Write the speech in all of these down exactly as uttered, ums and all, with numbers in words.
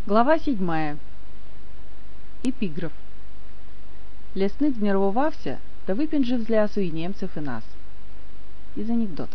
Глава седьмая. Эпиграф. Лесник змірвувався, та випінжив з лясу і німців, і нас. Из анекдота.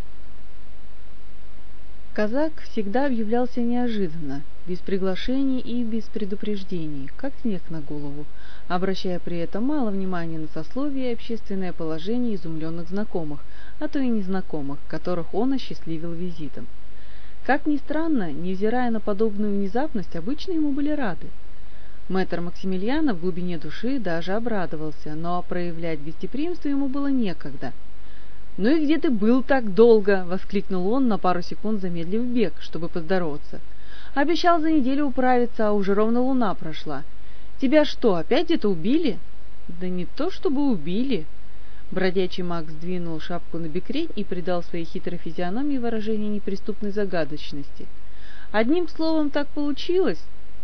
Казак всегда объявлялся неожиданно, без приглашений и без предупреждений, как снег на голову, обращая при этом мало внимания на сословие и общественное положение изумленных знакомых, а то и незнакомых, которых он осчастливил визитом. Как ни странно, невзирая на подобную внезапность, обычно ему были рады. Мэтр Максимилиана в глубине души даже обрадовался, но проявлять гостеприимство ему было некогда. «Ну и где ты был так долго?» — воскликнул он, на пару секунд замедлив бег, чтобы поздороваться. «Обещал за неделю управиться, а уже ровно луна прошла. Тебя что, опять где-то убили?» «Да не то чтобы убили». Бродячий маг сдвинул шапку на бекрень и придал своей хитрой физиономии выражение неприступной загадочности. «Одним словом, так получилось.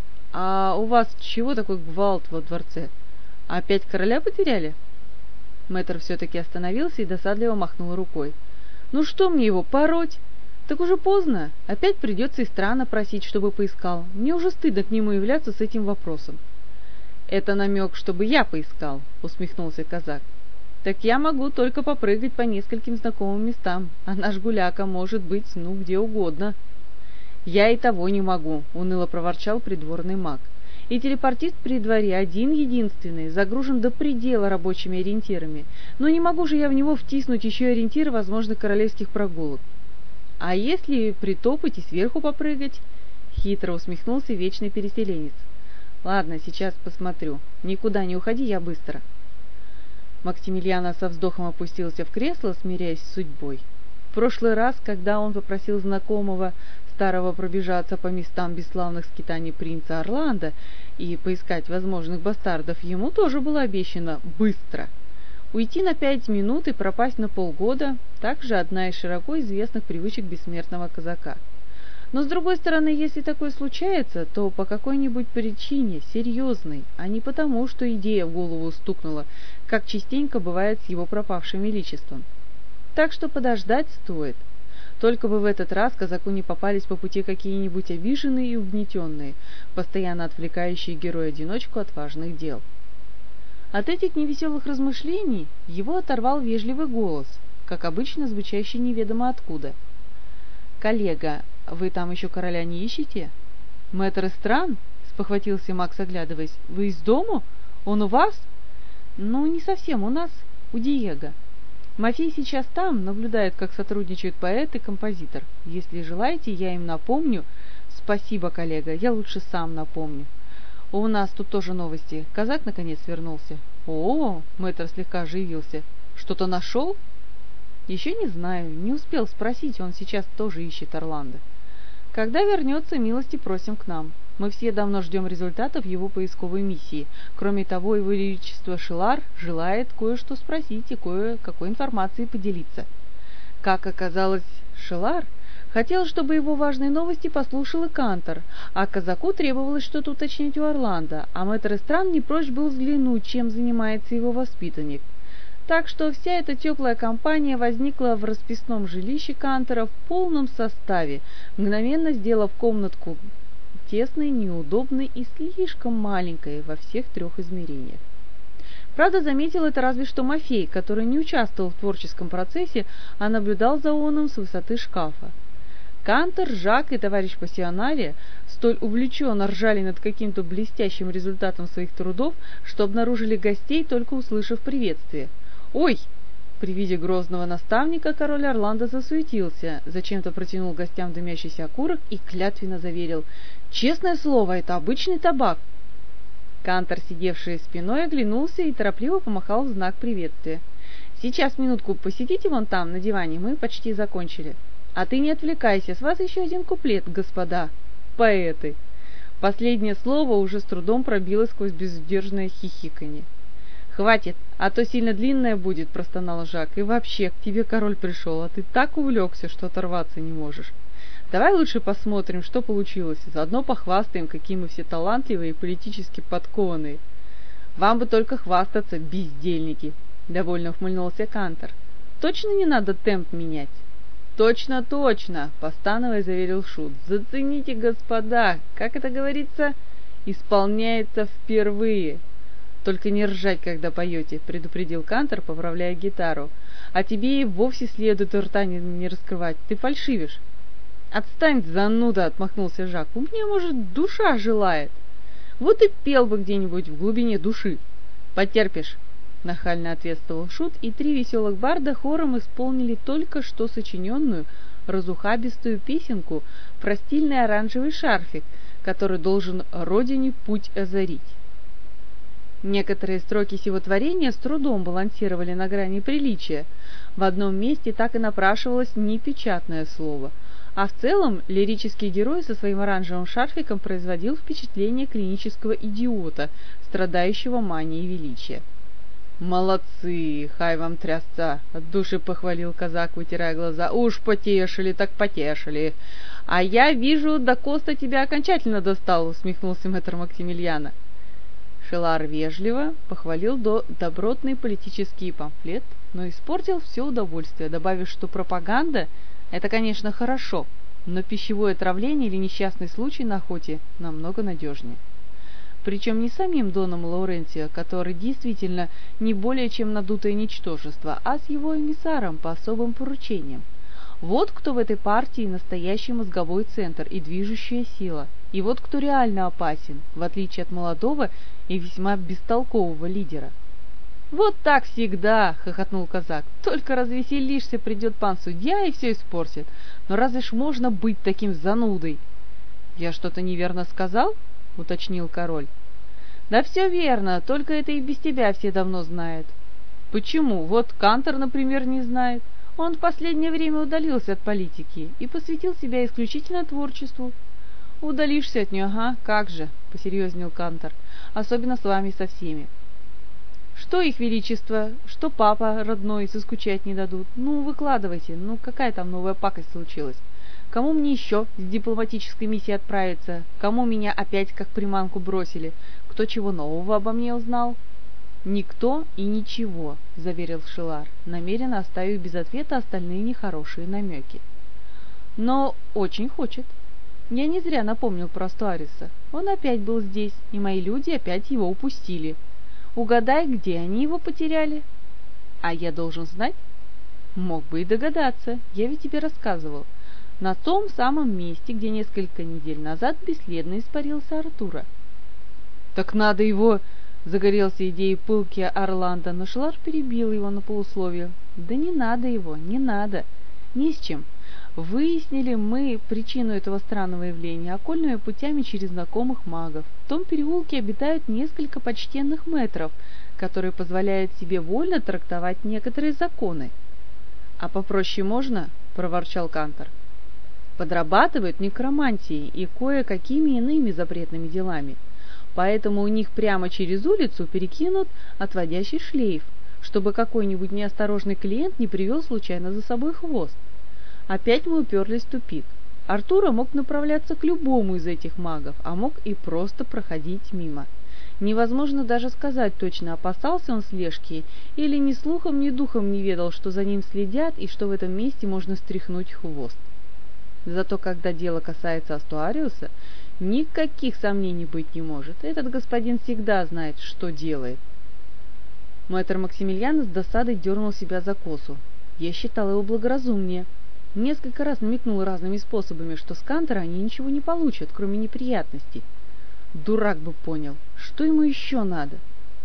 А у вас чего такой гвалт во дворце? Опять короля потеряли?» Мэтр все-таки остановился и досадливо махнул рукой. «Ну что мне его, пороть? Так уже поздно. Опять придется и странно просить, чтобы поискал. Мне уже стыдно к нему являться с этим вопросом». «Это намек, чтобы я поискал», — усмехнулся казак. «Так я могу только попрыгать по нескольким знакомым местам, а наш гуляка может быть, ну, где угодно». «Я и того не могу», — уныло проворчал придворный маг. «И телепортист при дворе один-единственный, загружен до предела рабочими ориентирами. Но не могу же я в него втиснуть еще ориентиры возможных королевских прогулок». «А если притопать и сверху попрыгать?» — хитро усмехнулся вечный переселенец. «Ладно, сейчас посмотрю. Никуда не уходи, я быстро». Максимилиано со вздохом опустился в кресло, смиряясь с судьбой. В прошлый раз, когда он попросил знакомого старого пробежаться по местам бесславных скитаний принца Орландо и поискать возможных бастардов, ему тоже было обещано быстро. Уйти на пять минут и пропасть на полгода – также одна из широко известных привычек бессмертного казака. Но, с другой стороны, если такое случается, то по какой-нибудь причине, серьезной, а не потому, что идея в голову стукнула, как частенько бывает с его пропавшим величеством. Так что подождать стоит. Только бы в этот раз казаку не попались по пути какие-нибудь обиженные и угнетенные, постоянно отвлекающие героя-одиночку от важных дел. От этих невеселых размышлений его оторвал вежливый голос, как обычно звучащий неведомо откуда. «Коллега, вы там еще короля не ищете?» «Мэтр Эстран?» — спохватился Макс, оглядываясь. «Вы из дому? Он у вас?» «Ну, не совсем у нас, у Диего. Мафей сейчас там, наблюдает, как сотрудничают поэт и композитор. Если желаете, я им напомню». «Спасибо, коллега, я лучше сам напомню. У нас тут тоже новости. Казак наконец вернулся». «О!» — мэтр слегка оживился. «Что-то нашел?» «Еще не знаю, не успел спросить, он сейчас тоже ищет Орландо. Когда вернется, милости просим к нам. Мы все давно ждем результатов его поисковой миссии. Кроме того, его величество Шелар желает кое-что спросить и кое-какой информацией поделиться». Как оказалось, Шелар хотел, чтобы его важные новости послушал и Кантор, а казаку требовалось что-то уточнить у Орландо, а мэтр Эстран не прочь был взглянуть, чем занимается его воспитанник. Так что вся эта теплая компания возникла в расписном жилище Кантора в полном составе, мгновенно сделав комнатку тесной, неудобной и слишком маленькой во всех трех измерениях. Правда, заметил это разве что Мафей, который не участвовал в творческом процессе, а наблюдал за оном с высоты шкафа. Кантор, Жак и товарищ пассионалия столь увлеченно ржали над каким-то блестящим результатом своих трудов, что обнаружили гостей, только услышав приветствие. «Ой!» При виде грозного наставника король Орландо засуетился, зачем-то протянул гостям дымящийся окурок и клятвенно заверил: «Честное слово, это обычный табак». Кантор, сидевший спиной, оглянулся и торопливо помахал в знак приветствия. «Сейчас, минутку, посидите вон там, на диване, мы почти закончили. А ты не отвлекайся, с вас еще один куплет, господа поэты». Последнее слово уже с трудом пробилось сквозь безудержное хихиканье. «Хватит, а то сильно длинное будет», — простонал Жак. «И вообще, к тебе король пришел, а ты так увлекся, что оторваться не можешь. Давай лучше посмотрим, что получилось, заодно похвастаем, какие мы все талантливые и политически подкованные». «Вам бы только хвастаться, бездельники», — довольно ухмыльнулся Кантор. «Точно не надо темп менять?» Точно, точно, постановая заверил Шут. Зацените, господа, как это говорится, исполняется впервые. Только не ржать, когда поете, предупредил Кантор, поправляя гитару. А тебе и вовсе следует рта не, не раскрывать, ты фальшивишь. Отстань, зануда, отмахнулся Жак, у меня, может, душа желает. Вот и пел бы где-нибудь в глубине души. Потерпишь, нахально ответствовал Шут, и три веселых барда хором исполнили только что сочиненную разухабистую песенку про стильный оранжевый шарфик, который должен родине путь озарить. Некоторые строки сего творения с трудом балансировали на грани приличия. В одном месте так и напрашивалось непечатное слово, а в целом лирический герой со своим оранжевым шарфиком производил впечатление клинического идиота, страдающего манией величия. «Молодцы, хай вам трясца!» — от души похвалил казак, вытирая глаза. «Уж потешили, так потешили! А я вижу, да Коста тебя окончательно достал!» — усмехнулся мэтр Максимилиана. Шелар вежливо похвалил до добротный политический памфлет, но испортил все удовольствие, добавив, что пропаганда — это, конечно, хорошо, но пищевое отравление или несчастный случай на охоте намного надежнее. Причем не самим Доном Лаурентио, который действительно не более чем надутое ничтожество, а с его эмиссаром по особым поручениям. Вот кто в этой партии настоящий мозговой центр и движущая сила, и вот кто реально опасен, в отличие от молодого и весьма бестолкового лидера. «Вот так всегда!» — хохотнул казак. «Только развеселишься, придет пан судья и все испортит. Но разве ж можно быть таким занудой?» «Я что-то неверно сказал?» — уточнил король. «Да все верно, только это и без тебя все давно знают». «Почему? Вот Кантор, например, не знает. Он в последнее время удалился от политики и посвятил себя исключительно творчеству». «Удалишься от нее, ага, как же», — посерьезнел Кантор, — «особенно с вами со всеми. Что их величество, что папа родной соскучать не дадут. Ну, выкладывайте, ну какая там новая пакость случилась? Кому мне еще с дипломатической миссией отправиться? Кому меня опять как приманку бросили? Кто чего нового обо мне узнал?» «Никто и ничего», — заверил Шелар, намеренно оставив без ответа остальные нехорошие намеки. «Но очень хочет. Я не зря напомнил про Астуариса. Он опять был здесь, и мои люди опять его упустили. Угадай, где они его потеряли?» «А я должен знать?» «Мог бы и догадаться, я ведь тебе рассказывал. На том самом месте, где несколько недель назад бесследно испарился Артура». «Так надо его...» — загорелся идеей пылкий Орландо, но Шелар перебил его на полусловие. «Да не надо его, не надо. Ни с чем. Выяснили мы причину этого странного явления окольными путями через знакомых магов. В том переулке обитают несколько почтенных мэтров, которые позволяют себе вольно трактовать некоторые законы». «А попроще можно?» — проворчал Кантор. «Подрабатывают некромантией и кое-какими иными запретными делами. Поэтому у них прямо через улицу перекинут отводящий шлейф, чтобы какой-нибудь неосторожный клиент не привел случайно за собой хвост. Опять мы уперлись в тупик. Артура мог направляться к любому из этих магов, а мог и просто проходить мимо. Невозможно даже сказать точно, опасался он слежки или ни слухом, ни духом не ведал, что за ним следят и что в этом месте можно стряхнуть хвост. Зато когда дело касается Астуариуса, никаких сомнений быть не может. Этот господин всегда знает, что делает». Мэтр Максимилиан с досадой дернул себя за косу. Я считал его благоразумнее. Несколько раз намекнул разными способами, что с Кантора они ничего не получат, кроме неприятностей. Дурак бы понял, что ему еще надо.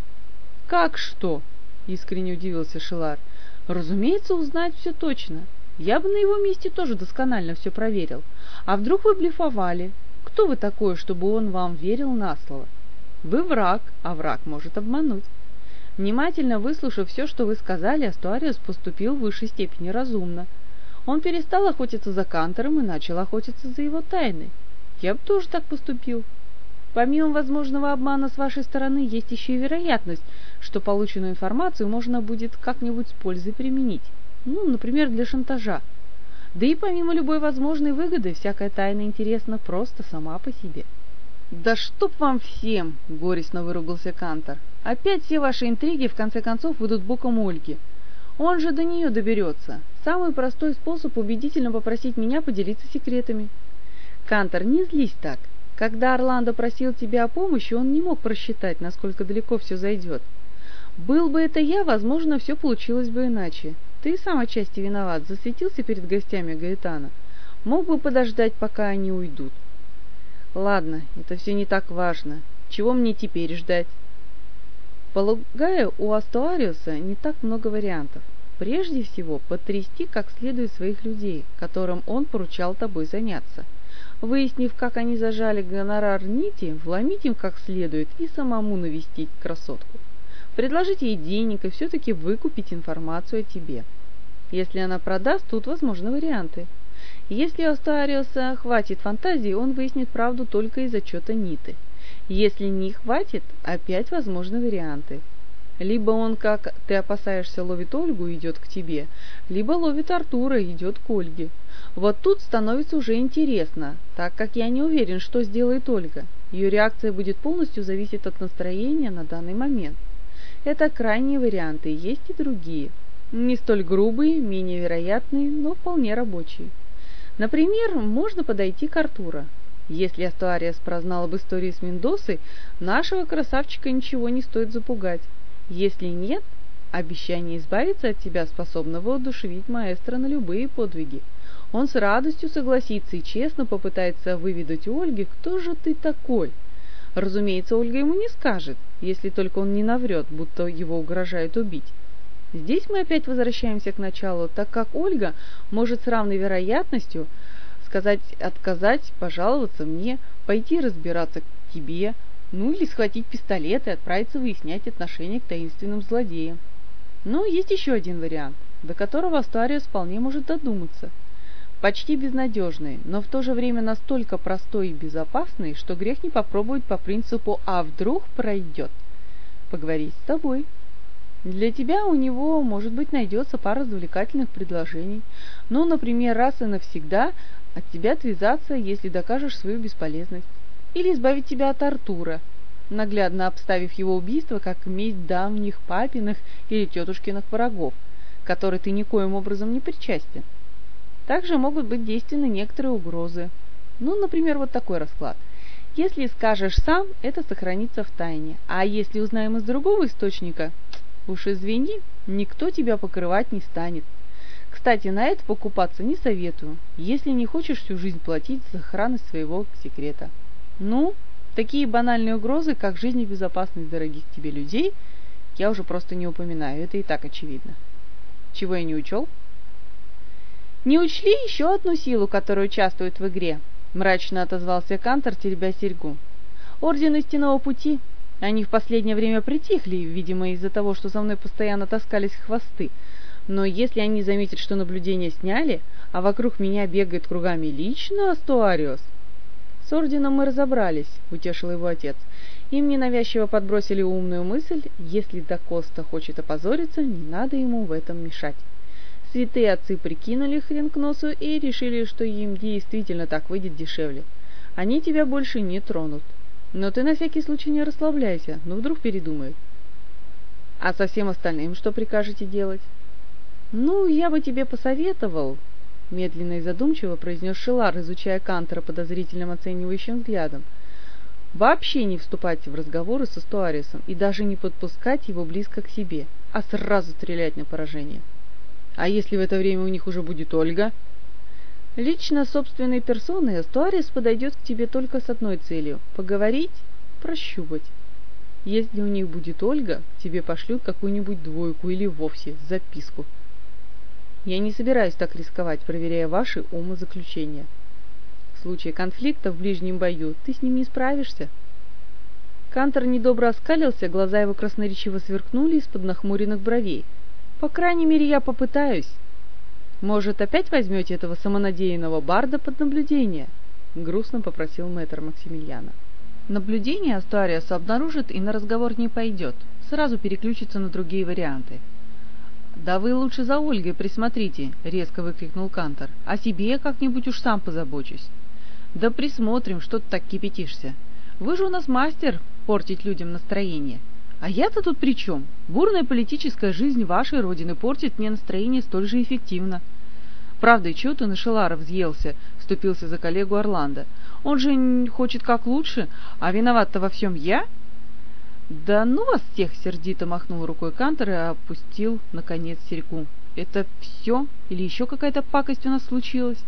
«Как что?» — искренне удивился Шелар. «Разумеется, узнать все точно. Я бы на его месте тоже досконально все проверил. А вдруг вы блефовали? Кто вы такой, чтобы он вам верил на слово? Вы враг, а враг может обмануть». Внимательно выслушав все, что вы сказали, Астуариус поступил в высшей степени разумно. Он перестал охотиться за Кантором и начал охотиться за его тайной. Я бы тоже так поступил. Помимо возможного обмана с вашей стороны, есть еще и вероятность, что полученную информацию можно будет как-нибудь с пользой применить. Ну, например, для шантажа. Да и помимо любой возможной выгоды, всякая тайна интересна просто сама по себе. «Да чтоб вам всем!» — горестно выругался Кантор. «Опять все ваши интриги в конце концов выйдут боком Ольги. Он же до нее доберется. Самый простой способ убедительно попросить меня поделиться секретами. Кантор, не злись так. Когда Орландо просил тебя о помощи, он не мог просчитать, насколько далеко все зайдет. Был бы это я, возможно, все получилось бы иначе. Ты сам отчасти виноват, засветился перед гостями Гаэтана. Мог бы подождать, пока они уйдут. Ладно, это все не так важно. Чего мне теперь ждать? Полагаю, у Астуариуса не так много вариантов. Прежде всего, потрясти как следует своих людей, которым он поручал тобой заняться. Выяснив, как они зажали гонорар Нити, вломить им как следует и самому навестить красотку. Предложить ей денег и все-таки выкупить информацию о тебе. Если она продаст, тут возможны варианты. Если у Астуариуса хватит фантазии, он выяснит правду только из отчета Ниты. Если не хватит, опять возможны варианты. Либо он, как ты опасаешься, ловит Ольгу и идет к тебе, либо ловит Артура и идет к Ольге. Вот тут становится уже интересно, так как я не уверен, что сделает Ольга. Ее реакция будет полностью зависеть от настроения на данный момент. Это крайние варианты, есть и другие. Не столь грубые, менее вероятные, но вполне рабочие. Например, можно подойти к Артура. Если Астуариус прознал об истории с Мендосой, нашего красавчика ничего не стоит запугать. Если нет, обещание избавиться от тебя способно воодушевить маэстро на любые подвиги. Он с радостью согласится и честно попытается выведать у Ольги, кто же ты такой. Разумеется, Ольга ему не скажет, если только он не наврет, будто его угрожают убить. Здесь мы опять возвращаемся к началу, так как Ольга может с равной вероятностью сказать отказать, пожаловаться мне, пойти разбираться к тебе, ну или схватить пистолет и отправиться выяснять отношения к таинственным злодеям. Но есть еще один вариант, до которого Астуариус вполне может додуматься. Почти безнадежный, но в то же время настолько простой и безопасный, что грех не попробовать по принципу «а вдруг пройдет». Поговорить с тобой. Для тебя у него, может быть, найдется пара развлекательных предложений. Ну, например, раз и навсегда от тебя отвязаться, если докажешь свою бесполезность. Или избавить тебя от Артура, наглядно обставив его убийство как месть давних папиных или тетушкиных врагов, к которой ты никоим образом не причастен. Также могут быть действенны некоторые угрозы. Ну, например, вот такой расклад. Если скажешь сам, это сохранится в тайне. А если узнаем из другого источника, уж извини, никто тебя покрывать не станет. Кстати, на это покупаться не советую, если не хочешь всю жизнь платить за сохранность своего секрета. Ну, такие банальные угрозы, как жизнь и безопасность дорогих тебе людей, я уже просто не упоминаю, это и так очевидно. Чего я не учел? Не учли еще одну силу, которая участвует в игре, мрачно отозвался Кантор, теребя серьгу. Орден Истинного Пути. Они в последнее время притихли, видимо, из-за того, что за мной постоянно таскались хвосты. Но если они заметят, что наблюдение сняли, а вокруг меня бегает кругами лично Астуариус... С орденом мы разобрались, утешил его отец. Им ненавязчиво подбросили умную мысль, если да Коста хочет опозориться, не надо ему в этом мешать. Святые отцы прикинули хрен к носу и решили, что им действительно так выйдет дешевле. Они тебя больше не тронут. Но ты на всякий случай не расслабляйся, ну вдруг передумают. А со всем остальным что прикажете делать? Ну, я бы тебе посоветовал, медленно и задумчиво произнес Шелар, изучая Кантора подозрительным оценивающим взглядом, вообще не вступать в разговоры со Астуариусом и даже не подпускать его близко к себе, а сразу стрелять на поражение. А если в это время у них уже будет Ольга? Лично собственной персоной Астуариус подойдет к тебе только с одной целью — поговорить, прощупать. Если у них будет Ольга, тебе пошлют какую-нибудь двойку или вовсе записку. Я не собираюсь так рисковать, проверяя ваши умозаключения. В случае конфликта в ближнем бою ты с ним не справишься. Кантор недобро оскалился, глаза его красноречиво сверкнули из-под нахмуренных бровей. По крайней мере, я попытаюсь. Может, опять возьмете этого самонадеянного барда под наблюдение? Грустно попросил мэтр Максимилиана. Наблюдение Астуариуса обнаружит и на разговор не пойдет, сразу переключится на другие варианты. «Да вы лучше за Ольгой присмотрите», — резко выкрикнул Кантор. «О себе я как-нибудь уж сам позабочусь». «Да присмотрим, что ты так кипятишься. Вы же у нас мастер портить людям настроение. А я-то тут при чем? Бурная политическая жизнь вашей родины портит мне настроение столь же эффективно. Правда, и чего ты на Шелара взъелся? Вступился за коллегу Орландо. Он же хочет как лучше, а виноват-то во всем я? Да ну вас всех! Сердито махнул рукой Кантор и опустил, наконец, серьгу. Это все? Или еще какая-то пакость у нас случилась?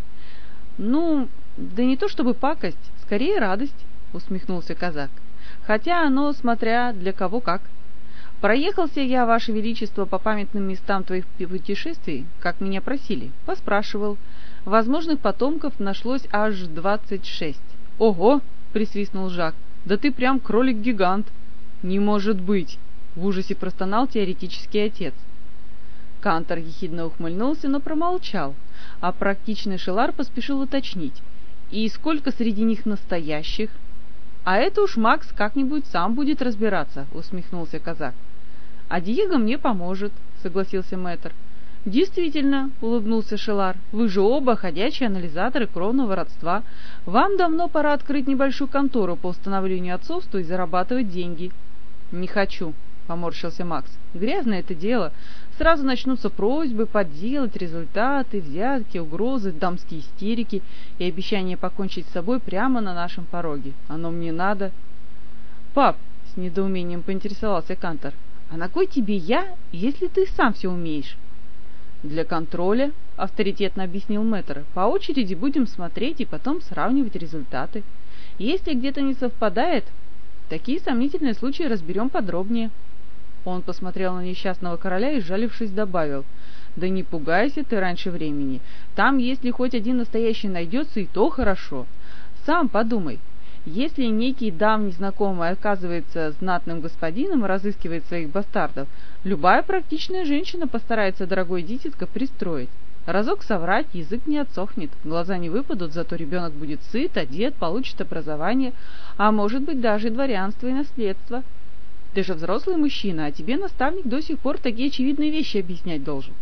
Ну, да не то чтобы пакость, скорее радость, усмехнулся казак. Хотя оно, смотря для кого как. Проехался я, Ваше Величество, по памятным местам твоих путешествий, как меня просили, поспрашивал. Возможных потомков нашлось аж двадцать шесть. Ого! Присвистнул Жак. Да ты прям кролик-гигант. Не может быть! В ужасе простонал теоретический отец. Кантор ехидно ухмыльнулся, но промолчал, а практичный Шелар поспешил уточнить. И сколько среди них настоящих? А это уж Макс как-нибудь сам будет разбираться, усмехнулся казак. А Диего мне поможет, согласился мэтр. Действительно, улыбнулся Шелар, вы же оба ходячие анализаторы кровного родства. Вам давно пора открыть небольшую контору по установлению отцовства и зарабатывать деньги. Не хочу, поморщился Макс. Грязное это дело. Сразу начнутся просьбы подделать результаты, взятки, угрозы, дамские истерики и обещание покончить с собой прямо на нашем пороге. Оно мне надо. Пап, с недоумением поинтересовался Кантор, а на кой тебе я, если ты сам все умеешь? Для контроля, авторитетно объяснил мэтр. По очереди будем смотреть и потом сравнивать результаты. Если где-то не совпадает, такие сомнительные случаи разберем подробнее. Он посмотрел на несчастного короля и, сжалившись, добавил: «Да не пугайся ты раньше времени. Там, если хоть один настоящий найдется, и то хорошо. Сам подумай, если некий давний знакомый оказывается знатным господином и разыскивает своих бастардов, любая практичная женщина постарается дорогое дитятко пристроить. Разок соврать, язык не отсохнет, глаза не выпадут, зато ребенок будет сыт, одет, получит образование, а может быть даже дворянство и наследство. Ты же взрослый мужчина, а тебе наставник до сих пор такие очевидные вещи объяснять должен».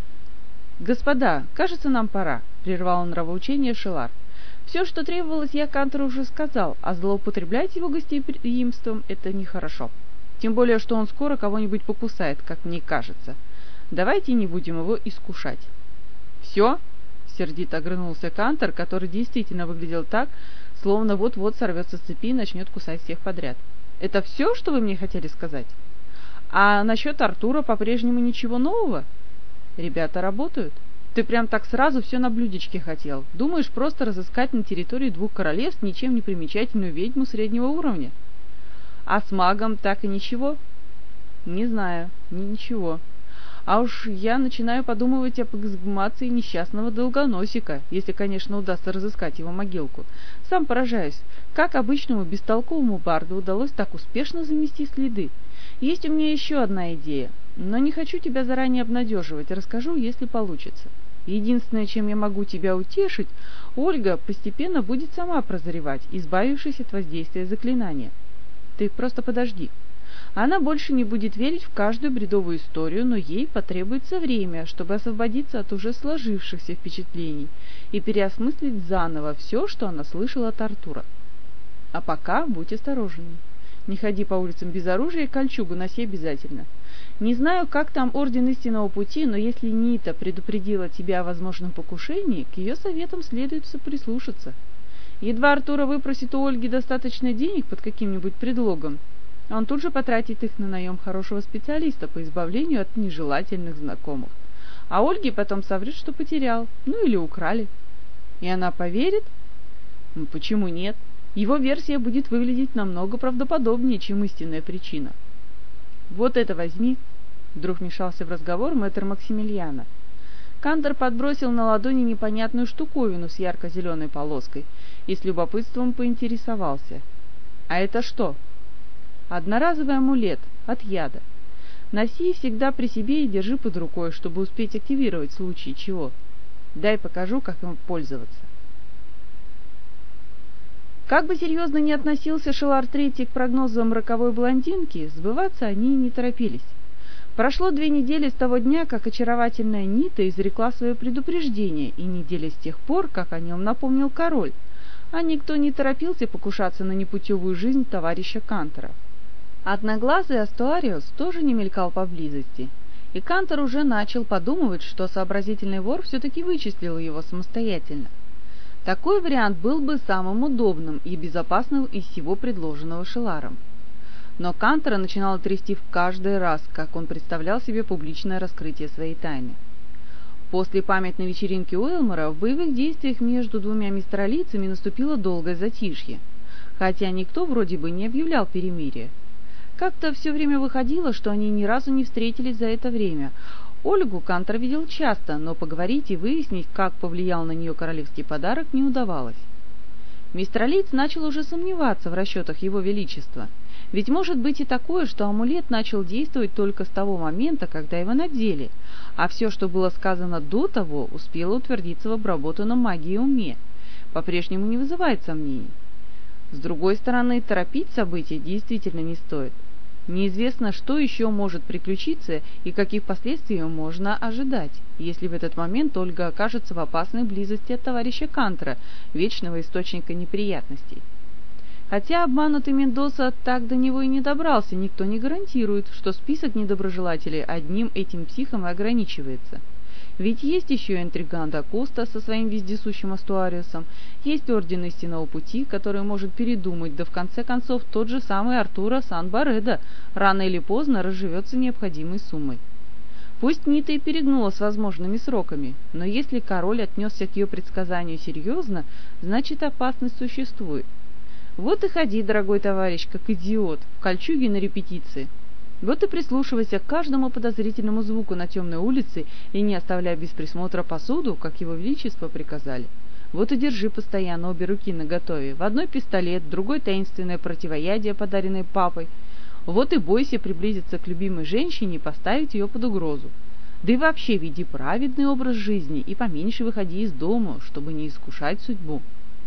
«Господа, кажется, нам пора», — прервал нравоучение Шелар. «Все, что требовалось, я Кантору уже сказал, а злоупотреблять его гостеприимством — это нехорошо. Тем более, что он скоро кого-нибудь покусает, как мне кажется. Давайте не будем его искушать». «Все?» — сердито огрызнулся Кантор, который действительно выглядел так, словно вот-вот сорвется с цепи и начнет кусать всех подряд. «Это все, что вы мне хотели сказать? А насчет Артура по-прежнему ничего нового? Ребята работают? Ты прям так сразу все на блюдечке хотел. Думаешь просто разыскать на территории двух королевств ничем не примечательную ведьму среднего уровня? А с магом так и ничего?» «Не знаю, не ничего. А уж я начинаю подумывать об эксгумации несчастного долгоносика, если, конечно, удастся разыскать его могилку. Сам поражаюсь, как обычному бестолковому барду удалось так успешно замести следы. Есть у меня еще одна идея, но не хочу тебя заранее обнадеживать, расскажу, если получится. Единственное, чем я могу тебя утешить, Ольга постепенно будет сама прозревать, избавившись от воздействия заклинания. Ты просто подожди. Она больше не будет верить в каждую бредовую историю, но ей потребуется время, чтобы освободиться от уже сложившихся впечатлений и переосмыслить заново все, что она слышала от Артура. А пока будь осторожней. Не ходи по улицам без оружия и кольчугу носи обязательно. Не знаю, как там Орден Истинного Пути, но если Нита предупредила тебя о возможном покушении, к ее советам следует прислушаться. Едва Артура выпросит у Ольги достаточно денег под каким-нибудь предлогом, он тут же потратит их на наем хорошего специалиста по избавлению от нежелательных знакомых. А Ольге потом соврет, что потерял, ну или украли. И она поверит? Ну, почему нет? Его версия будет выглядеть намного правдоподобнее, чем истинная причина. Вот это возьми, вдруг вмешался в разговор мэтр Максимилиана. Кантор подбросил на ладони непонятную штуковину с ярко-зеленой полоской и с любопытством поинтересовался. А это что? Одноразовый амулет от яда. Носи всегда при себе и держи под рукой, чтобы успеть активировать в случае чего. Дай покажу, как им пользоваться. Как бы серьезно ни относился Шелар Третий к прогнозам роковой блондинки, сбываться они не торопились. Прошло две недели с того дня, как очаровательная Нита изрекла свое предупреждение, и неделя с тех пор, как о нем напомнил король, а никто не торопился покушаться на непутевую жизнь товарища Кантора. Одноглазый Астуариус тоже не мелькал поблизости, и Кантор уже начал подумывать, что сообразительный вор все-таки вычислил его самостоятельно. Такой вариант был бы самым удобным и безопасным из всего предложенного Шеларом. Но Кантора начинало трясти в каждый раз, как он представлял себе публичное раскрытие своей тайны. После памятной вечеринки Уэлмора в боевых действиях между двумя мистралийцами наступило долгое затишье, хотя никто вроде бы не объявлял перемирие. Как-то все время выходило, что они ни разу не встретились за это время. Ольгу Кантор видел часто, но поговорить и выяснить, как повлиял на нее королевский подарок, не удавалось. Мистралиец начал уже сомневаться в расчетах его величества. Ведь может быть и такое, что амулет начал действовать только с того момента, когда его надели, а все, что было сказано до того, успело утвердиться в обработанном магией уме. По-прежнему не вызывает сомнений. С другой стороны, торопить события действительно не стоит. Неизвестно, что еще может приключиться и каких последствий можно ожидать, если в этот момент Ольга окажется в опасной близости от товарища Кантора, вечного источника неприятностей. Хотя обманутый Мендоса так до него и не добрался, никто не гарантирует, что список недоброжелателей одним этим психом и ограничивается. Ведь есть еще интриган да Коста со своим вездесущим Астуариусом, есть Орден Истинного Пути, который может передумать, да в конце концов тот же самый Артура Сан-Бареда рано или поздно разживется необходимой суммой. Пусть Нита и перегнула с возможными сроками, но если король отнесся к ее предсказанию серьезно, значит опасность существует. Вот и ходи, дорогой товарищ, как идиот, в кольчуге на репетиции. Вот и прислушивайся к каждому подозрительному звуку на темной улице и не оставляй без присмотра посуду, как его величество приказали. Вот и держи постоянно обе руки наготове. В одной пистолет, в другой таинственное противоядие, подаренное папой. Вот и бойся приблизиться к любимой женщине и поставить ее под угрозу. Да и вообще веди праведный образ жизни и поменьше выходи из дома, чтобы не искушать судьбу.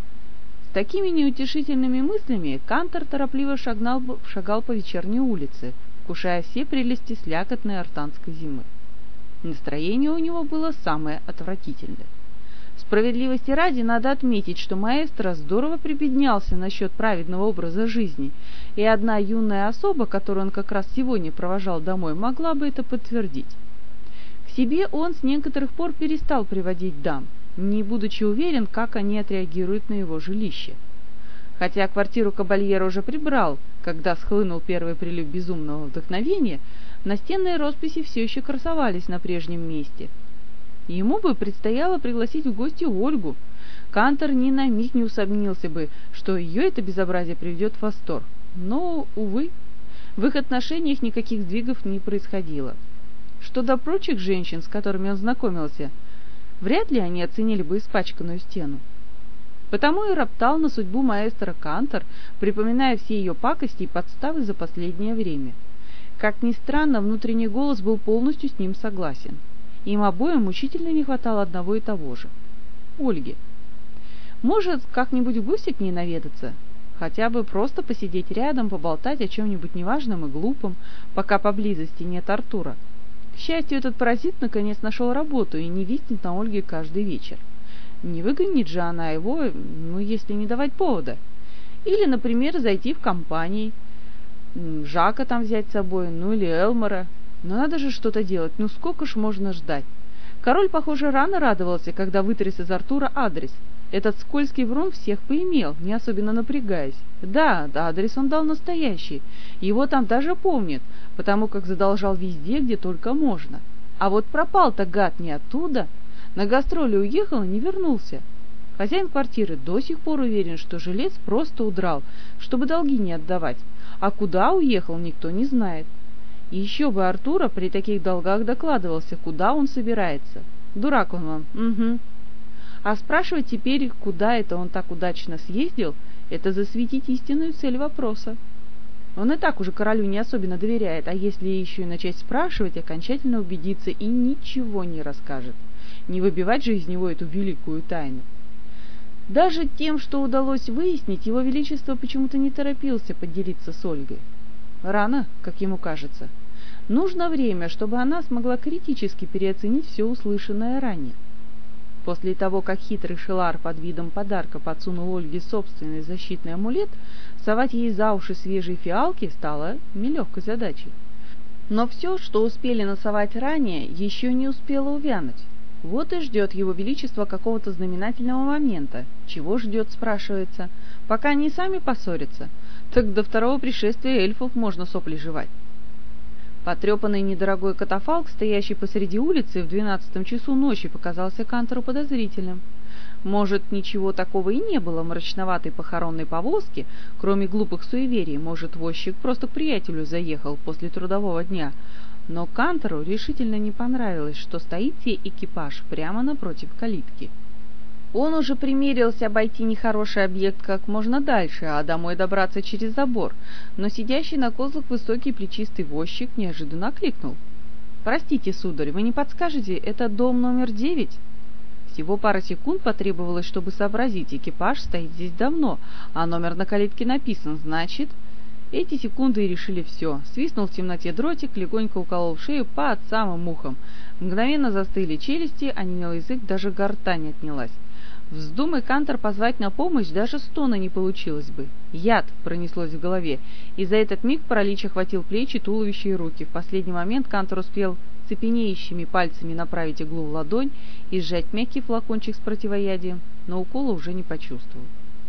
С такими неутешительными мыслями Кантор торопливо шагнал, шагал по вечерней улице, вкушая все прелести слякотной артанской зимы. Настроение у него было самое отвратительное. Справедливости ради надо отметить, что маэстро здорово прибеднялся насчет праведного образа жизни, и одна юная особа, которую он как раз сегодня провожал домой, могла бы это подтвердить. К себе он с некоторых пор перестал приводить дам, не будучи уверен, как они отреагируют на его жилище. Хотя квартиру кабальера уже прибрал, когда схлынул первый прилив безумного вдохновения, настенные росписи все еще красовались на прежнем месте. Ему бы предстояло пригласить в гости Ольгу. Кантор ни на миг не усомнился бы, что ее это безобразие приведет в восторг. Но, увы, в их отношениях никаких сдвигов не происходило. Что до прочих женщин, с которыми он знакомился, вряд ли они оценили бы испачканную стену. Потому и роптал на судьбу маэстро Кантор, припоминая все ее пакости и подставы за последнее время. Как ни странно, внутренний голос был полностью с ним согласен. Им обоим мучительно не хватало одного и того же — Ольги. Может, как-нибудь в гости к ней наведаться? Хотя бы просто посидеть рядом, поболтать о чем-нибудь неважном и глупом, пока поблизости нет Артура. К счастью, этот паразит наконец нашел работу и не виснет на Ольге каждый вечер. Не выгонит же она его, ну, если не давать повода. Или, например, зайти в компании, Жака там взять с собой, ну или Элмора. Но надо же что-то делать, ну сколько ж можно ждать? Король, похоже, рано радовался, когда вытряс из Артура адрес. Этот скользкий врун всех поимел, не особенно напрягаясь. Да, да, адрес он дал настоящий, его там даже помнят, потому как задолжал везде, где только можно. А вот пропал-то гад не оттуда, на гастроли уехал и не вернулся. Хозяин квартиры до сих пор уверен, что жилец просто удрал, чтобы долги не отдавать, а куда уехал, никто не знает. И еще бы Артура при таких долгах докладывался, куда он собирается. Дурак он вам, угу. А спрашивать теперь, куда это он так удачно съездил, это засветить истинную цель вопроса. Он и так уже королю не особенно доверяет, а если еще и начать спрашивать, окончательно убедиться и ничего не расскажет. Не выбивать же из него эту великую тайну. Даже тем, что удалось выяснить, его величество почему-то не торопился поделиться с Ольгой. Рано, как ему кажется. Нужно время, чтобы она смогла критически переоценить все услышанное ранее. После того, как хитрый Шелар под видом подарка подсунул Ольге собственный защитный амулет, совать ей за уши свежие фиалки стало нелегкой задачей. Но все, что успели насовать ранее, еще не успело увянуть. Вот и ждет его величество какого-то знаменательного момента. Чего ждет, спрашивается? Пока они сами поссорятся, так до второго пришествия эльфов можно сопли жевать. Потрепанный недорогой катафалк, стоящий посреди улицы в двенадцатом часу ночи, показался Кантору подозрительным. Может, ничего такого и не было в мрачноватой похоронной повозке, кроме глупых суеверий, может, возчик просто к приятелю заехал после трудового дня. Но Кантору решительно не понравилось, что стоит сей экипаж прямо напротив калитки. Он уже примерился обойти нехороший объект как можно дальше, а домой добраться через забор, но сидящий на козлах высокий плечистый возчик неожиданно окликнул. «Простите, сударь, вы не подскажете, это дом номер девять?» Всего пара секунд потребовалось, чтобы сообразить, экипаж стоит здесь давно, а номер на калитке написан, значит... Эти секунды и решили все. Свистнул в темноте дротик, легонько уколол в шею под самым ухом. Мгновенно застыли челюсти, онемел язык, даже гортань отнялась. Вздумай Кантор позвать на помощь, даже стона не получилось бы. Яд пронеслось в голове, и за этот миг паралич охватил плечи, туловище и руки. В последний момент Кантор успел цепенеющими пальцами направить иглу в ладонь и сжать мягкий флакончик с противоядием, но укола уже не почувствовал.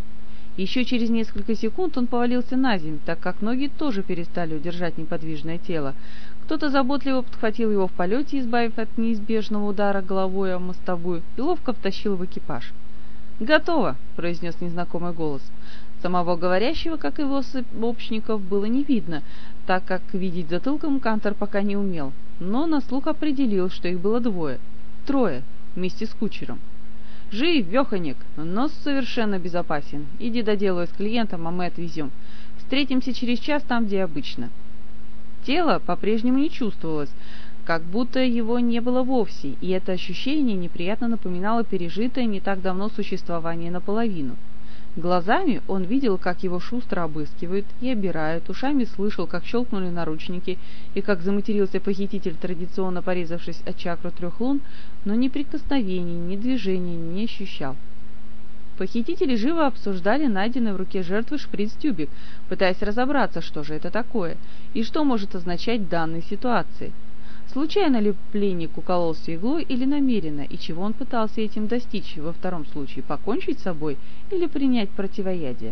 Еще через несколько секунд он повалился на землю, так как ноги тоже перестали удержать неподвижное тело. Кто-то заботливо подхватил его в полете, избавив от неизбежного удара головой о мостовую, и ловко втащил в экипаж. «Готово!» — произнес незнакомый голос. Самого говорящего, как и его сообщников, было не видно, так как видеть затылком Кантор пока не умел, но на слух определил, что их было двое, трое, вместе с кучером. «Жив, Веханик, но совершенно безопасен. Иди доделай с клиентом, а мы отвезем. Встретимся через час там, где обычно». Тело по-прежнему не чувствовалось, как будто его не было вовсе, и это ощущение неприятно напоминало пережитое не так давно существование наполовину. Глазами он видел, как его шустро обыскивают и обирают, ушами слышал, как щелкнули наручники и как заматерился похититель, традиционно порезавшись от чакру трех лун, но ни прикосновений, ни движения не ощущал. Похитители живо обсуждали найденный в руке жертвы шприц-тюбик, пытаясь разобраться, что же это такое и что может означать в данной ситуации. Случайно ли пленник укололся иглой или намеренно, и чего он пытался этим достичь, во втором случае покончить с собой или принять противоядие?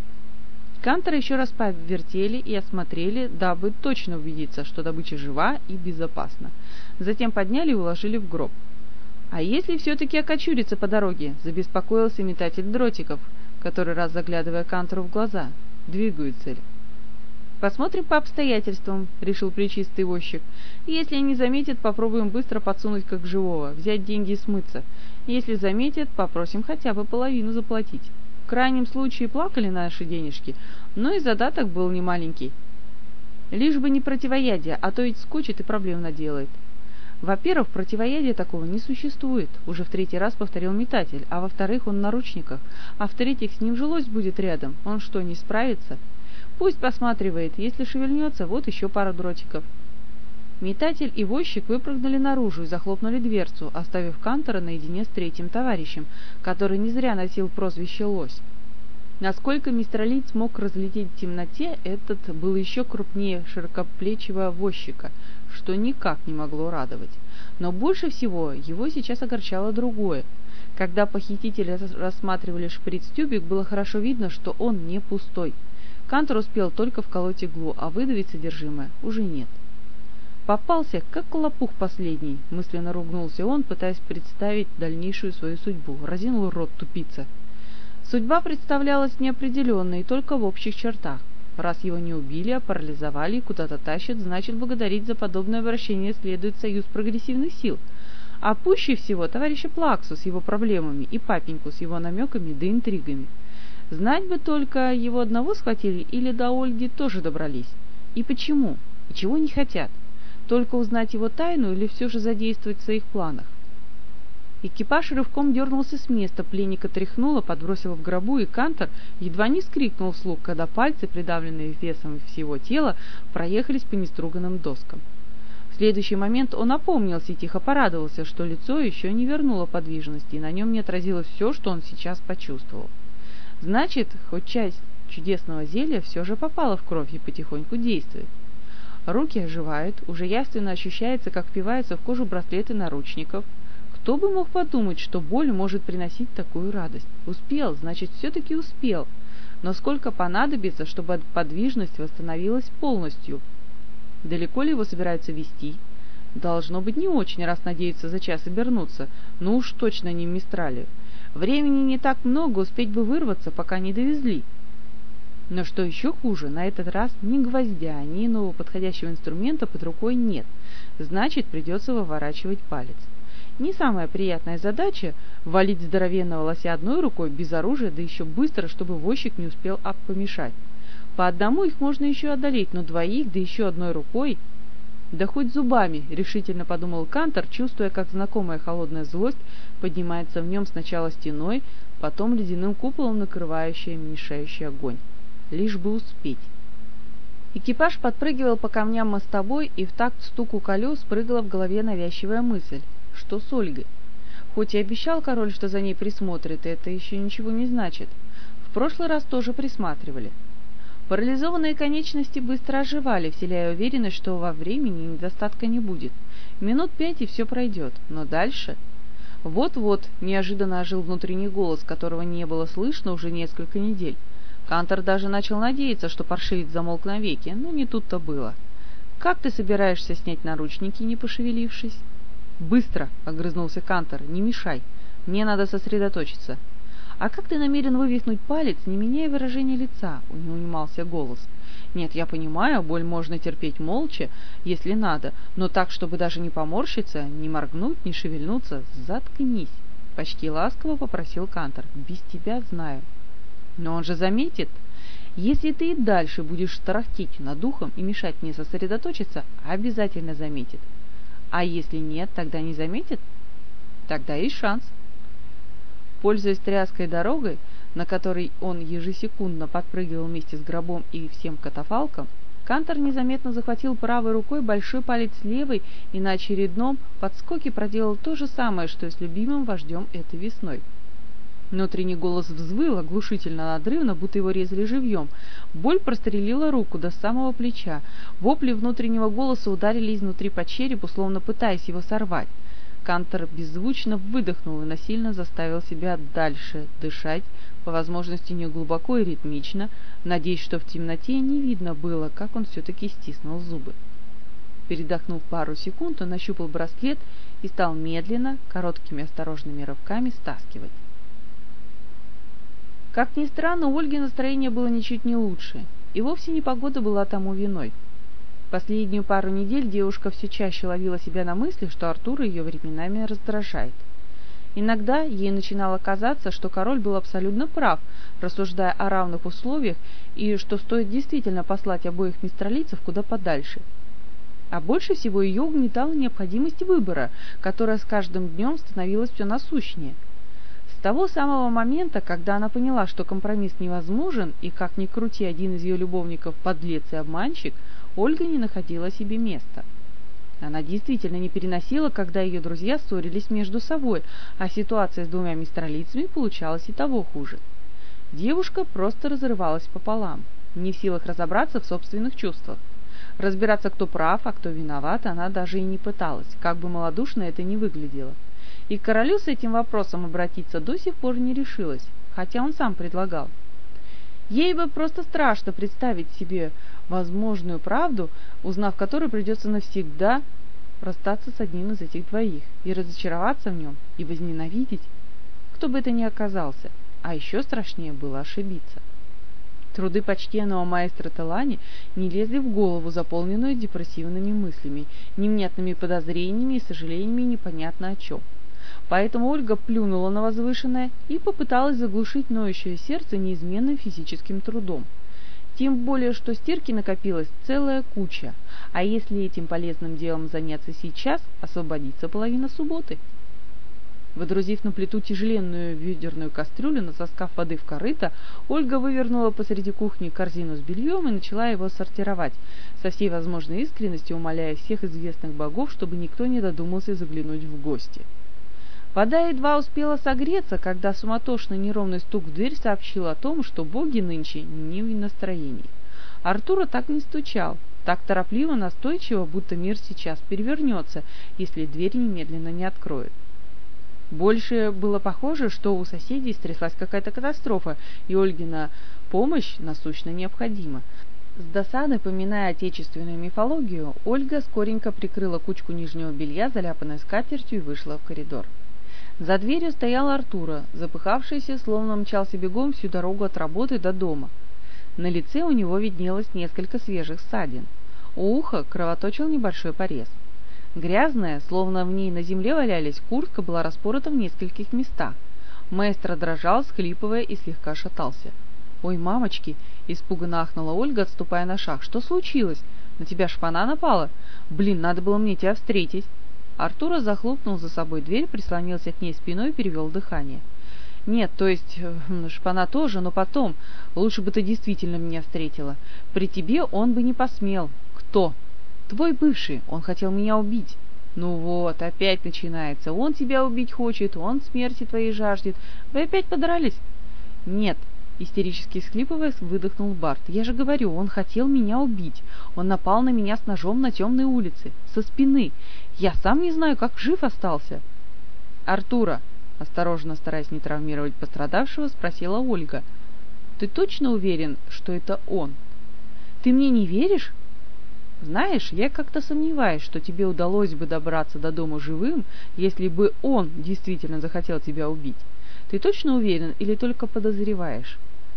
Кантора еще раз повертели и осмотрели, дабы точно убедиться, что добыча жива и безопасна. Затем подняли и уложили в гроб. «А если все-таки окочуриться по дороге?» — забеспокоился метатель дротиков, который раз заглядывая Кантору в глаза. «Двигаются ли?» «Посмотрим по обстоятельствам», — решил плечистый возчик. «Если не заметят, попробуем быстро подсунуть как живого, взять деньги и смыться. Если заметят, попросим хотя бы половину заплатить. В крайнем случае плакали наши денежки, но и задаток был немаленький. Лишь бы не противоядие, а то ведь скучит и проблем наделает». «Во-первых, противоядия такого не существует», — уже в третий раз повторил метатель, «а во-вторых, он в наручниках, а в-третьих, с ним жилось будет рядом. Он что, не справится? Пусть посматривает, если шевельнется, вот еще пара дротиков». Метатель и возчик выпрыгнули наружу и захлопнули дверцу, оставив Кантора наедине с третьим товарищем, который не зря носил прозвище «Лось». Насколько мистралиец смог разглядеть в темноте, этот был еще крупнее широкоплечего возчика, что никак не могло радовать. Но больше всего его сейчас огорчало другое. Когда похитители рассматривали шприц-тюбик, было хорошо видно, что он не пустой. Кантор успел только вколоть иглу, а выдавить содержимое уже нет. «Попался, как лопух последний», — мысленно ругнулся он, пытаясь представить дальнейшую свою судьбу. Разинул рот тупица. Судьба представлялась неопределенной только в общих чертах. Раз его не убили, а парализовали и куда-то тащат, значит, благодарить за подобное обращение следует союз прогрессивных сил. А пуще всего товарища Плаксу с его проблемами и папеньку с его намеками да интригами. Знать бы только, его одного схватили или до Ольги тоже добрались. И почему? И чего не хотят? Только узнать его тайну или все же задействовать в своих планах? Экипаж рывком дернулся с места, пленника тряхнуло, подбросило в гробу, и Кантор едва не скрикнул вслух, когда пальцы, придавленные весом всего тела, проехались по неструганным доскам. В следующий момент он опомнился и тихо порадовался, что лицо еще не вернуло подвижности, и на нем не отразилось все, что он сейчас почувствовал. Значит, хоть часть чудесного зелья все же попала в кровь и потихоньку действует. Руки оживают, уже явственно ощущается, как впиваются в кожу браслеты наручников. Кто бы мог подумать, что боль может приносить такую радость? Успел, значит, все-таки успел. Но сколько понадобится, чтобы подвижность восстановилась полностью? Далеко ли его собираются везти? Должно быть не очень, раз надеются за час обернуться, но уж точно не в Мистралию. Времени не так много, успеть бы вырваться, пока не довезли. Но что еще хуже, на этот раз ни гвоздя, ни иного подходящего инструмента под рукой нет, значит, придется выворачивать палец. Не самая приятная задача — валить здоровенного лося одной рукой без оружия, да еще быстро, чтобы возчик не успел помешать. По одному их можно еще одолеть, но двоих, да еще одной рукой... Да хоть зубами, решительно подумал Кантор, чувствуя, как знакомая холодная злость поднимается в нем сначала стеной, потом ледяным куполом, накрывающий мешающий огонь. Лишь бы успеть. Экипаж подпрыгивал по камням мостобой, и в такт стуку колес прыгала в голове навязчивая мысль: что с Ольгой? Хоть и обещал король, что за ней присмотрит, это еще ничего не значит. В прошлый раз тоже присматривали. Парализованные конечности быстро оживали, вселяя уверенность, что во времени недостатка не будет. Минут пять, и все пройдет. Но дальше... Вот-вот неожиданно ожил внутренний голос, которого не было слышно уже несколько недель. Кантор даже начал надеяться, что паршивец замолк навеки, но не тут-то было. «Как ты собираешься снять наручники, не пошевелившись?» «Быстро!» — огрызнулся Кантор. «Не мешай. Мне надо сосредоточиться». «А как ты намерен вывихнуть палец, не меняя выражения лица?» — не унимался голос. «Нет, я понимаю, боль можно терпеть молча, если надо, но так, чтобы даже не поморщиться, не моргнуть, не шевельнуться. Заткнись!» — почти ласково попросил Кантор. «Без тебя знаю». «Но он же заметит. Если ты и дальше будешь тарахтеть над духом и мешать мне сосредоточиться, обязательно заметит. А если нет, тогда не заметит? Тогда есть шанс». Пользуясь тряской дорогой, на которой он ежесекундно подпрыгивал вместе с гробом и всем катафалком, Кантор незаметно захватил правой рукой большой палец левой и на очередном подскоке проделал то же самое, что и с любимым вождем этой весной. Внутренний голос взвыл оглушительно надрывно, будто его резали живьем. Боль прострелила руку до самого плеча. Вопли внутреннего голоса ударили изнутри по черепу, словно пытаясь его сорвать. Кантор беззвучно выдохнул и насильно заставил себя дальше дышать, по возможности неглубоко и ритмично, надеясь, что в темноте не видно было, как он все-таки стиснул зубы. Передохнув пару секунд, он нащупал браслет и стал медленно, короткими осторожными рывками стаскивать. Как ни странно, у Ольги настроение было ничуть не лучше, и вовсе не погода была тому виной. Последнюю пару недель девушка все чаще ловила себя на мысли, что Артур ее временами раздражает. Иногда ей начинало казаться, что король был абсолютно прав, рассуждая о равных условиях, и что стоит действительно послать обоих мистралийцев куда подальше. А больше всего ее угнетала необходимость выбора, которая с каждым днем становилась все насущнее. С того самого момента, когда она поняла, что компромисс невозможен, и как ни крути, один из ее любовников подлец и обманщик, Ольга не находила себе места. Она действительно не переносила, когда ее друзья ссорились между собой, а ситуация с двумя мистралийцами получалась и того хуже. Девушка просто разрывалась пополам, не в силах разобраться в собственных чувствах. Разбираться, кто прав, а кто виноват, она даже и не пыталась, как бы малодушно это ни выглядело. И к королю с этим вопросом обратиться до сих пор не решилась, хотя он сам предлагал. Ей бы просто страшно представить себе возможную правду, узнав которую придется навсегда расстаться с одним из этих двоих, и разочароваться в нем, и возненавидеть, кто бы это ни оказался, а еще страшнее было ошибиться. Труды почтенного маэстро Телани не лезли в голову, заполненную депрессивными мыслями, невнятными подозрениями и сожалениями непонятно о чем. Поэтому Ольга плюнула на возвышенное и попыталась заглушить ноющее сердце неизменным физическим трудом. Тем более, что стирки накопилась целая куча, а если этим полезным делом заняться сейчас, освободится половина субботы. Водрузив на плиту тяжеленную ведерную кастрюлю, натаскав воды в корыто, Ольга вывернула посреди кухни корзину с бельем и начала его сортировать, со всей возможной искренностью умоляя всех известных богов, чтобы никто не додумался заглянуть в гости. Вода едва успела согреться, когда суматошный неровный стук в дверь сообщил о том, что боги нынче не в настроении. Артура так не стучал, так торопливо, настойчиво, будто мир сейчас перевернется, если дверь немедленно не откроет. Больше было похоже, что у соседей стряслась какая-то катастрофа, и Ольгина помощь насущно необходима. С досадой, поминая отечественную мифологию, Ольга скоренько прикрыла кучку нижнего белья, заляпанной скатертью, и вышла в коридор. За дверью стоял Артура, запыхавшийся, словно мчался бегом всю дорогу от работы до дома. На лице у него виднелось несколько свежих ссадин. У уха кровоточил небольшой порез. Грязная, словно в ней на земле валялись, куртка была распорота в нескольких местах. Маэстро дрожал, схлипывая, и слегка шатался. «Ой, мамочки!» — испуганно ахнула Ольга, отступая на шаг. «Что случилось? На тебя шпана напала? Блин, надо было мне тебя встретить!» Артура захлопнул за собой дверь, прислонился к ней спиной и перевел дыхание. «Нет, то есть шпана тоже, но потом. Лучше бы ты действительно меня встретила. При тебе он бы не посмел». «Кто?» «Твой бывший. Он хотел меня убить». «Ну вот, опять начинается. Он тебя убить хочет, он смерти твоей жаждет. Вы опять подрались?» «Нет», — истерически всхлипывая, выдохнул Барт. «Я же говорю, он хотел меня убить. Он напал на меня с ножом на темной улице, со спины. Я сам не знаю, как жив остался». «Артура», — осторожно, стараясь не травмировать пострадавшего, спросила Ольга. «Ты точно уверен, что это он? Ты мне не веришь? Знаешь, я как-то сомневаюсь, что тебе удалось бы добраться до дома живым, если бы он действительно захотел тебя убить. Ты точно уверен или только подозреваешь?»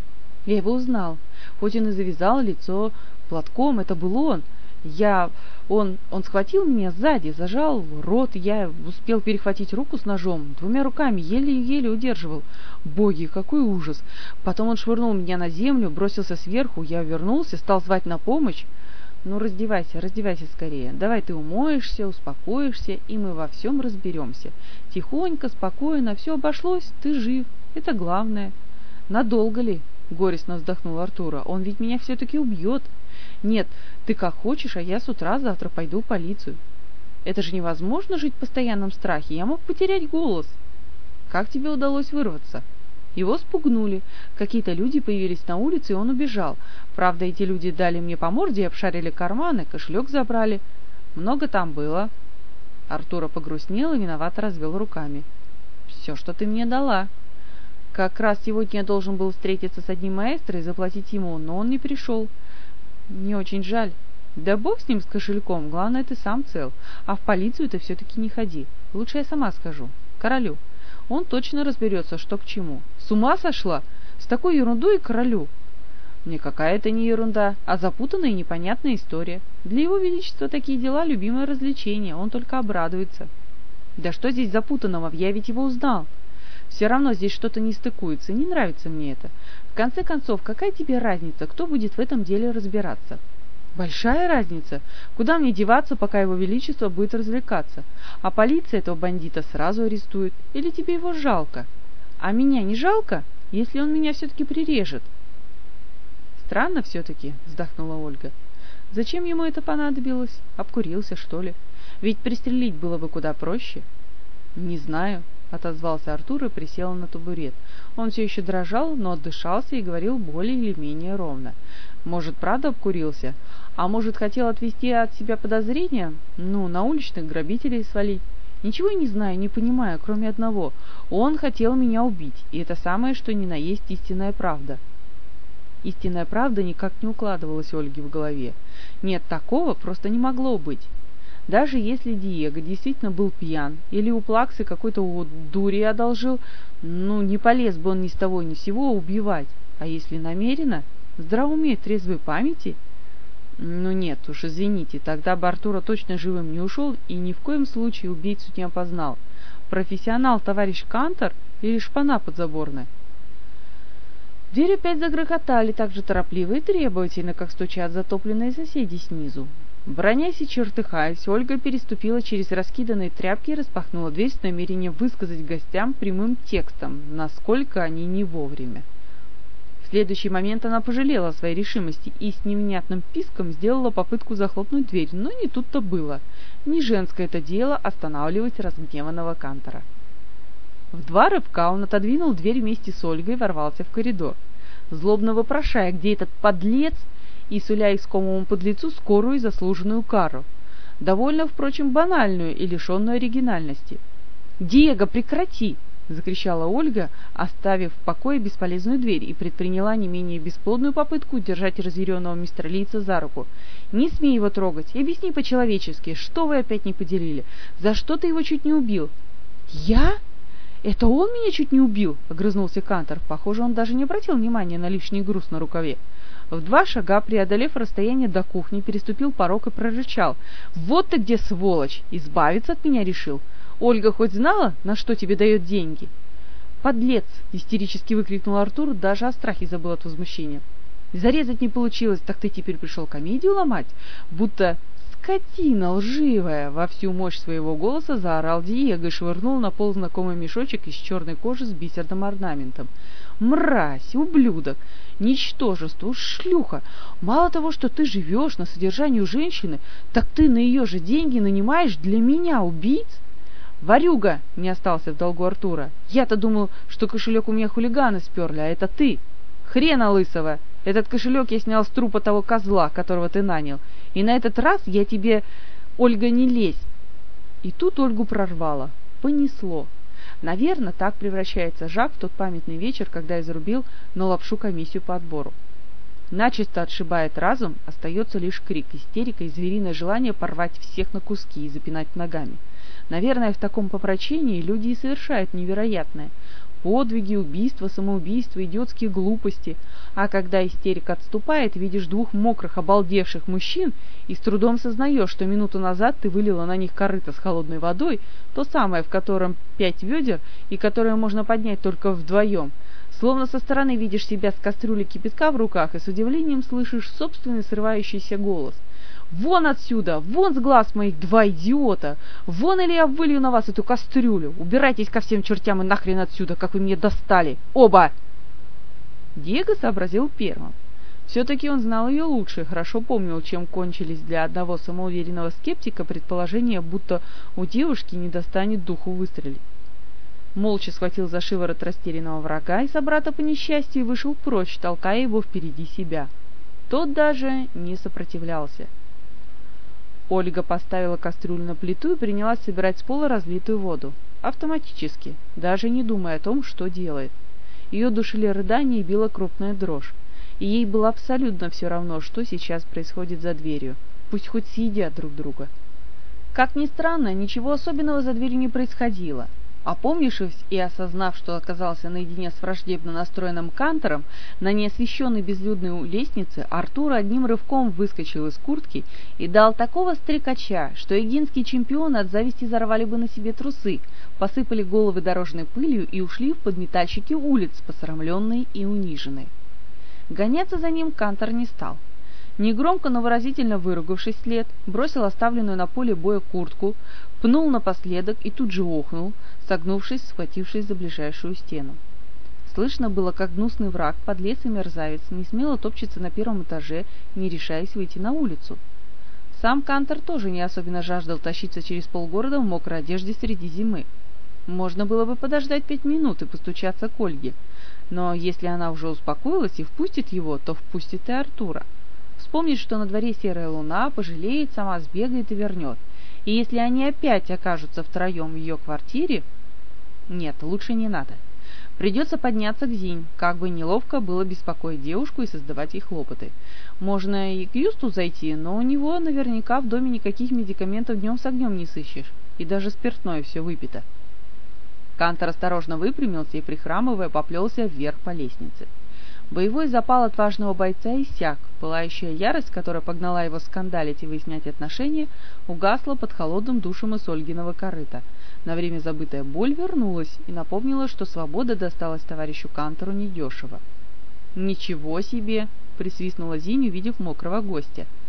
«Я его узнал. Хоть он и завязал лицо платком, это был он. Я... Он... Он схватил меня сзади, зажал рот, я успел перехватить руку с ножом, двумя руками, еле-еле удерживал. Боги, какой ужас! Потом он швырнул меня на землю, бросился сверху, я вернулся, стал звать на помощь. Ну, раздевайся, раздевайся скорее. Давай ты умоешься, успокоишься, и мы во всем разберемся. Тихонько, спокойно, все обошлось, ты жив, это главное». «Надолго ли?» — горестно вздохнул Артура. «Он ведь меня все-таки убьет». «Нет, ты как хочешь, а я с утра завтра пойду в полицию». «Это же невозможно жить в постоянном страхе, я мог потерять голос». «Как тебе удалось вырваться?» «Его спугнули. Какие-то люди появились на улице, и он убежал. Правда, эти люди дали мне по морде и обшарили карманы, кошелек забрали. Много там было». Артура погрустнел и виновато развел руками. «Все, что ты мне дала. Как раз сегодня я должен был встретиться с одним маэстро и заплатить ему, но он не пришел. Мне очень жаль». «Да бог с ним, с кошельком, главное, ты сам цел. А в полицию ты все-таки не ходи. Лучше я сама скажу. Королю. Он точно разберется, что к чему». «С ума сошла? С такой ерундой королю?» «Никакая это не ерунда, а запутанная и непонятная история. Для его величества такие дела — любимое развлечение, он только обрадуется». «Да что здесь запутанного? Я ведь его узнал». «Все равно здесь что-то не стыкуется, не нравится мне это. В конце концов, какая тебе разница, кто будет в этом деле разбираться?» «Большая разница. Куда мне деваться, пока его величество будет развлекаться? А полиция этого бандита сразу арестует. Или тебе его жалко? А меня не жалко, если он меня все-таки прирежет?» «Странно все-таки», — вздохнула Ольга. «Зачем ему это понадобилось? Обкурился, что ли? Ведь пристрелить было бы куда проще». «Не знаю», — отозвался Артур и присел на табурет. Он все еще дрожал, но отдышался и говорил более или менее ровно. «Может, правда обкурился? А может, хотел отвести от себя подозрения? Ну, на уличных грабителей свалить? Ничего я не знаю, не понимаю, кроме одного. Он хотел меня убить, и это самое, что ни на есть истинная правда». Истинная правда никак не укладывалась Ольге в голове. Нет, такого просто не могло быть. Даже если Диего действительно был пьян, или у Плаксы какой-то дури одолжил, ну, не полез бы он ни с того ни с сего убивать. А если намеренно, здравоумие, трезвой памяти? Ну нет уж, извините, тогда бы Артура точно живым не ушел и ни в коем случае убийцу не опознал. Профессионал товарищ Кантор или шпана подзаборная? В дверь опять загрохотали так же торопливо и требовательно, как стучат затопленные соседи снизу. Бронясь и чертыхаясь, Ольга переступила через раскиданные тряпки и распахнула дверь с намерением высказать гостям прямым текстом, насколько они не вовремя. В следующий момент она пожалела о своей решимости и с невнятным писком сделала попытку захлопнуть дверь, но не тут-то было. Не женское это дело останавливать разгневанного Кантора. В два рывка он отодвинул дверь вместе с Ольгой и ворвался в коридор, злобно вопрошая, где этот подлец, и суля искомому подлецу скорую и заслуженную кару, довольно, впрочем, банальную и лишенную оригинальности. «Диего, прекрати!» — закричала Ольга, оставив в покое бесполезную дверь, и предприняла не менее бесплодную попытку удержать разъяренного мистера Лица за руку. «Не смей его трогать, и объясни по-человечески, что вы опять не поделили? За что ты его чуть не убил?» «Я? Это он меня чуть не убил?» — огрызнулся Кантор. Похоже, он даже не обратил внимания на лишний груз на рукаве. В два шага, преодолев расстояние до кухни, переступил порог и прорычал: «Вот ты где, сволочь! Избавиться от меня решил? Ольга хоть знала, на что тебе дает деньги?» «Подлец!» — истерически выкрикнул Артур, даже о страхе забыл от возмущения. «Зарезать не получилось, так ты теперь пришел комедию ломать? Будто скотина лживая!» — во всю мощь своего голоса заорал Диего и швырнул на пол знакомый мешочек из черной кожи с бисерным орнаментом. «Мразь! Ублюдок! Ничтожество! Шлюха! Мало того, что ты живешь на содержании у женщины, так ты на ее же деньги нанимаешь для меня убийц?» «Ворюга!» — не остался в долгу Артура. «Я-то думал, что кошелек у меня хулиганы сперли, а это ты! Хрена лысого! Этот кошелек я снял с трупа того козла, которого ты нанял, и на этот раз я тебе... Ольга, не лезь!» И тут Ольгу прорвало. Понесло. Наверное, так превращается Жак в тот памятный вечер, когда изрубил на лапшу комиссию по отбору. Начисто отшибает разум, остается лишь крик, истерика и звериное желание порвать всех на куски и запинать ногами. Наверное, в таком попрочении люди и совершают невероятное. Подвиги, убийства, самоубийства, идиотские глупости. А когда истерика отступает, видишь двух мокрых, обалдевших мужчин и с трудом сознаешь, что минуту назад ты вылила на них корыто с холодной водой, то самое, в котором пять ведер и которое можно поднять только вдвоем. Словно со стороны видишь себя с кастрюлей кипятка в руках и с удивлением слышишь собственный срывающийся голос. «Вон отсюда! Вон с глаз моих, два идиота! Вон, или я вылью на вас эту кастрюлю! Убирайтесь ко всем чертям и нахрен отсюда, как вы меня достали! Оба!» Диего сообразил первым. Все-таки он знал ее лучше и хорошо помнил, чем кончились для одного самоуверенного скептика предположения, будто у девушки не достанет духу выстрелить. Молча схватил за шиворот растерянного врага и собрата по несчастью и вышел прочь, толкая его впереди себя. Тот даже не сопротивлялся. Ольга поставила кастрюлю на плиту и принялась собирать с пола разлитую воду. Автоматически, даже не думая о том, что делает. Ее душили рыдания и била крупная дрожь. И ей было абсолютно все равно, что сейчас происходит за дверью. Пусть хоть съедят друг друга. Как ни странно, ничего особенного за дверью не происходило. Опомнившись и осознав, что оказался наедине с враждебно настроенным Кантором, на неосвещенной безлюдной лестнице Артур одним рывком выскочил из куртки и дал такого стрекача, что эгинские чемпионы от зависти зарвали бы на себе трусы, посыпали головы дорожной пылью и ушли в подметальщики улиц, посрамленные и униженные. Гоняться за ним Кантор не стал. Негромко, но выразительно выругавшись вслед, бросил оставленную на поле боя куртку, пнул напоследок и тут же охнул, согнувшись, схватившись за ближайшую стену. Слышно было, как гнусный враг, подлец и мерзавец, несмело топчется на первом этаже, не решаясь выйти на улицу. Сам Кантор тоже не особенно жаждал тащиться через полгорода в мокрой одежде среди зимы. Можно было бы подождать пять минут и постучаться к Ольге, но если она уже успокоилась и впустит его, то впустит и Артура. Вспомнит, что на дворе серая луна, пожалеет, сама сбегает и вернет. И если они опять окажутся втроем в ее квартире... Нет, лучше не надо. Придется подняться к Зинь, как бы неловко было беспокоить девушку и создавать ей хлопоты. Можно и к Юсту зайти, но у него наверняка в доме никаких медикаментов днем с огнем не сыщешь, и даже спиртное все выпито. Кантор осторожно выпрямился и, прихрамывая, поплелся вверх по лестнице. Боевой запал отважного бойца иссяк, пылающая ярость, которая погнала его скандалить и выяснять отношения, угасла под холодным душем из Ольгиного корыта. На время забытая боль вернулась и напомнила, что свобода досталась товарищу Кантору недешево. «Ничего себе!» — присвистнула Зинь, увидев мокрого гостя.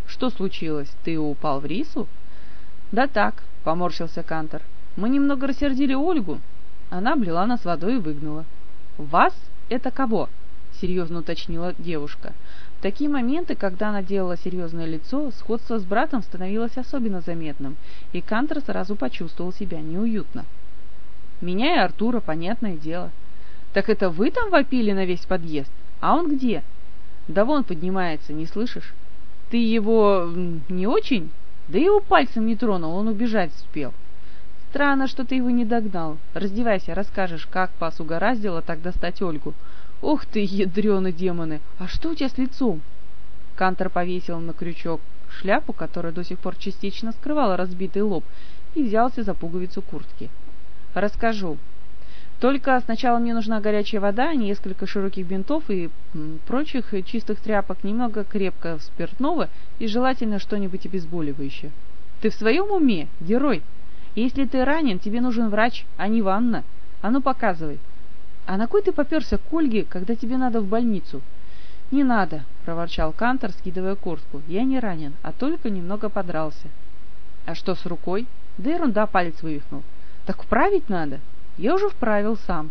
Что случилось? Ты упал в рису? Да так, поморщился Кантор. Мы немного рассердили Ольгу. Она облила нас водой и выгнала. Вас? Это кого? Серьезно уточнила девушка. В такие моменты, когда она делала серьезное лицо, сходство с братом становилось особенно заметным, и Кантор сразу почувствовал себя неуютно. Меня и Артура, понятное дело. Так это вы там вопили на весь подъезд? А он где? Да вон поднимается, не слышишь? Ты его не очень? Да его пальцем не тронул, он убежать успел. Странно, что ты его не догнал. Раздевайся, расскажешь, как вас угораздило так достать Ольгу. Ух ты, ядрены демоны! А что у тебя с лицом? Кантор повесил на крючок шляпу, которая до сих пор частично скрывала разбитый лоб, и взялся за пуговицу куртки. Расскажу. Только сначала мне нужна горячая вода, несколько широких бинтов и м, прочих чистых тряпок, немного крепкого спиртного и желательно что-нибудь обезболивающее. Ты в своем уме, герой? Если ты ранен, тебе нужен врач, а не ванна. А ну показывай. А на кой ты поперся к Ольге, когда тебе надо в больницу? Не надо, проворчал Кантор, скидывая куртку. Я не ранен, а только немного подрался. А что с рукой? Да ерунда, палец вывихнул. Так вправить надо. Я уже вправил сам.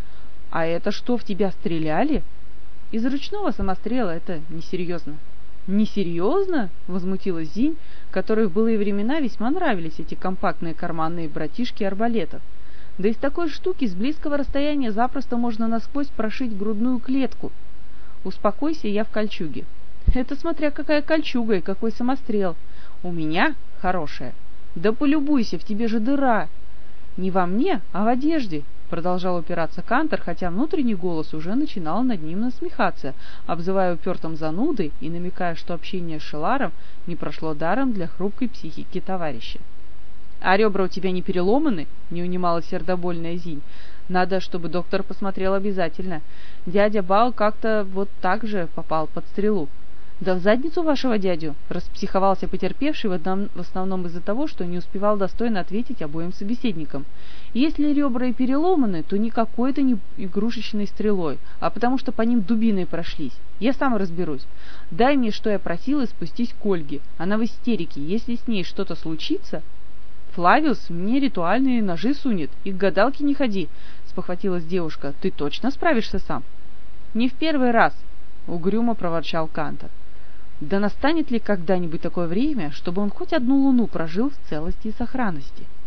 А это что, в тебя стреляли? Из ручного самострела, это несерьезно. Несерьезно? Возмутилась Зинь, которой в былые времена весьма нравились эти компактные карманные братишки арбалетов. Да из такой штуки с близкого расстояния запросто можно насквозь прошить грудную клетку. Успокойся, я в кольчуге. Это смотря какая кольчуга и какой самострел. У меня хорошая. Да полюбуйся, в тебе же дыра. Не во мне, а в одежде, продолжал упираться Кантор, хотя внутренний голос уже начинал над ним насмехаться, обзывая упертым занудой и намекая, что общение с Шеларом не прошло даром для хрупкой психики товарища. «А ребра у тебя не переломаны?» — не унималась сердобольная Зинь. «Надо, чтобы доктор посмотрел обязательно. Дядя Бао как-то вот так же попал под стрелу». «Да в задницу вашего дядю!» — распсиховался потерпевший в, одном, в основном из-за того, что не успевал достойно ответить обоим собеседникам. «Если ребра и переломаны, то не какой-то не игрушечной стрелой, а потому что по ним дубиной прошлись. Я сам разберусь. Дай мне, что я просил, и спустись к Ольге. Она в истерике. Если с ней что-то случится...» «Флавиус мне ритуальные ножи сунет, и к гадалке не ходи», — спохватилась девушка. «Ты точно справишься сам?» «Не в первый раз», — угрюмо проворчал Кантор. Да настанет ли когда-нибудь такое время, чтобы он хоть одну луну прожил в целости и сохранности?